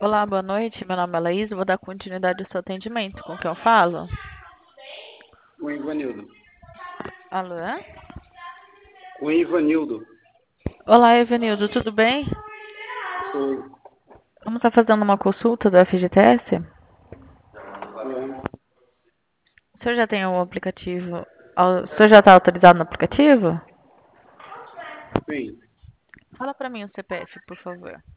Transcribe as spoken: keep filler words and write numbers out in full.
Olá, boa noite. Meu nome é Laís. Vou dar continuidade ao seu atendimento. Com quem eu falo? Com o Ivanildo. Alô? Com o Ivanildo. Olá, Evanildo. Tudo bem? Oi. Vamos estar fazendo uma consulta do F G T S? É, O senhor já tem o aplicativo? O senhor já está autorizado no aplicativo? sim. Fala para mim o C P F, por favor.